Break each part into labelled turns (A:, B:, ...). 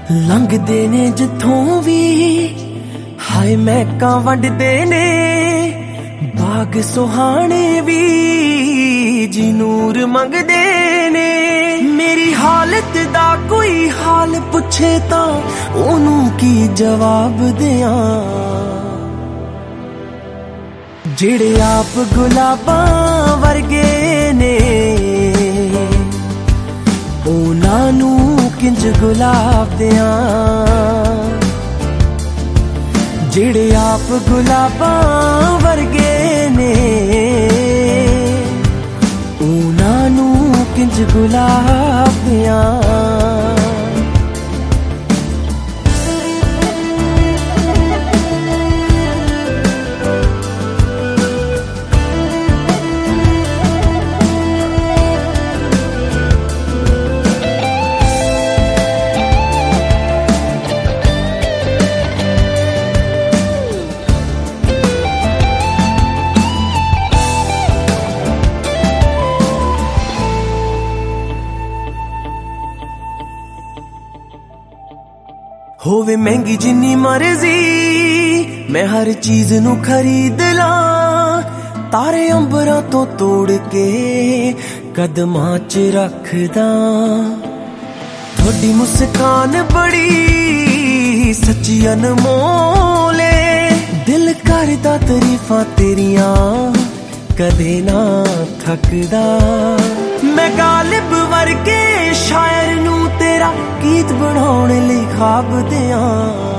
A: ਲੰਘਦੇ ਨੇ ਜਿੱਥੋਂ ਵੀ ਹਾਏ ਮਹਿਕਾਂ ਵੰਡਦੇ ਨੇ ਬਾਗ ਸੁਹਾਣੇ ਵੀ ਜੀ ਨੂਰ ਮੰਗਦੇ ਨੇ। ਮੇਰੀ ਹਾਲਤ ਦਾ ਕੋਈ ਹਾਲ ਪੁੱਛੇ ਤਾਂ ਉਹਨੂੰ ਕੀ ਜਵਾਬ ਦਿਆਂ। ਜਿਹੜੇ ਆਪ ਗੁਲਾਬਾਂ ਵਰਗੇ ਨੇ ਉਹਨਾਂ ਨੂੰ ਕਿੰਜ ਗੁਲਾਬ ਦਿਆਂ। ਜਿਹੜੇ ਆਪ ਗੁਲਾਬਾਂ ਵਰਗੇ ਨੇ ਉਹਨਾਂ ਨੂੰ ਕਿੰਜ ਗੁਲਾਬ ਦਿਆਂ। ਹੋਵੇ ਮਹਿੰਗੀ ਜਿੰਨੀ ਮਰਜ਼ੀ ਮੈਂ ਹਰ ਚੀਜ਼ ਨੂੰ ਖਰੀਦ ਲਾਂ। ਤਾਰੇ ਅੰਬਰਾਂ ਤੋਂ ਤੋੜ ਕੇ ਕਦਮਾਂ 'ਚ ਰੱਖਦਾ। ਤੁਹਾਡੀ ਮੁਸਕਾਨ ਬੜੀ ਸੱਚੀ ਅਨਮੋਲ ਏ। ਦਿਲ ਕਰਦਾ ਤਾਰੀਫਾਂ ਤੇਰੀਆਂ ਕਦੇ ਨਾ ਥੱਕਦਾ। ਮੈਂ ਗਾਲਿਬ ਵਰਗੇ ਸ਼ਾਇਰ ਨੂੰ ਤੇਰਾ ਗੀਤ ਬਣਾਉਣ ਲਈ ਖਾਬ ਦਿਆਂ।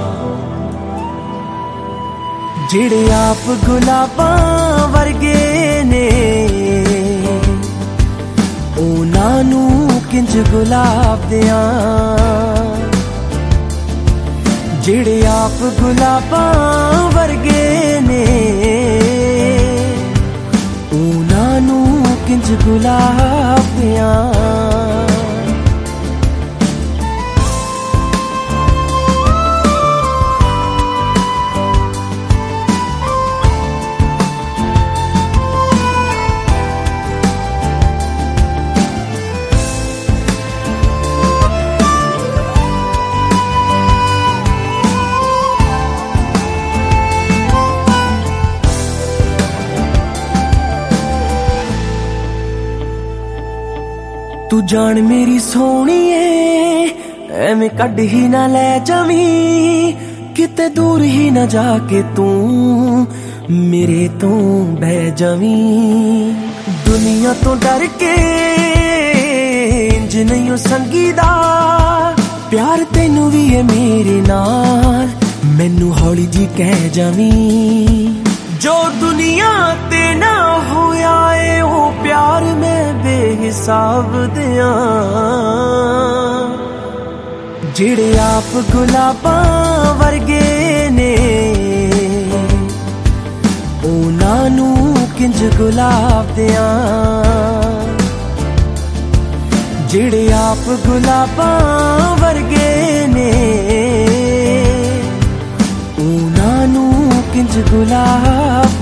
A: ਜਿਹੜੇ ਆਪ ਗੁਲਾਬਾਂ ਵਰਗੇ ਨੇ ਉਹਨਾਂ ਨੂੰ ਕਿੰਜ ਗੁਲਾਬ ਦਿਆਂ। ਜਿਹੜੇ ਆਪ ਗੁਲਾਬਾਂ ਵਰਗੇ ਨੇ ਉਹਨਾਂ ਨੂੰ ਕਿੰਜ ਗੁਲਾਬ ਦਿਆਂ। ਤੂੰ ਜਾਣ ਮੇਰੀ ਸੋਹਣੀਏ ਐਵੇਂ ਕੱਢ ਹੀ ਨਾ ਲੈ ਜਾਵੀਂ। ਕਿਤੇ ਦੂਰ ਹੀ ਨਾ ਜਾ ਕੇ ਤੂੰ ਮੇਰੇ ਤੋਂ ਬਹਿ ਜਾਵੀਂ। ਦੁਨੀਆ ਤੋਂ ਡਰ ਕੇ ਇੰਜ ਨਹੀਂ ਸੰਗੀਦਾ। ਪਿਆਰ ਤੈਨੂੰ ਵੀ ਹੈ ਮੇਰੇ ਨਾਲ ਮੈਨੂੰ ਹੌਲੀ ਜੀ ਕਹਿ ਜਾਵੀਂ। ਜੋ ਦੁਨੀਆ ਤੇ ਨਾ ਹੋਇਆ ਏ ਉਹ ਪਿਆਰ ਮੈਂ ਬੇਹਿਸਾਬ ਦਿਆਂ। ਜਿਹੜੇ ਆਪ ਗੁਲਾਬਾਂ ਵਰਗੇ ਨੇ ਉਹਨਾਂ ਨੂੰ ਕਿੰਜ ਗੁਲਾਬ ਦਿਆਂ। ਜਿਹੜੇ ਆਪ ਗੁਲਾਬਾਂ ਵਰਗੇ ਨੇ ਉਹਨਾਂ ਨੂੰ ਕਿੰਜ ਗੁਲਾਬ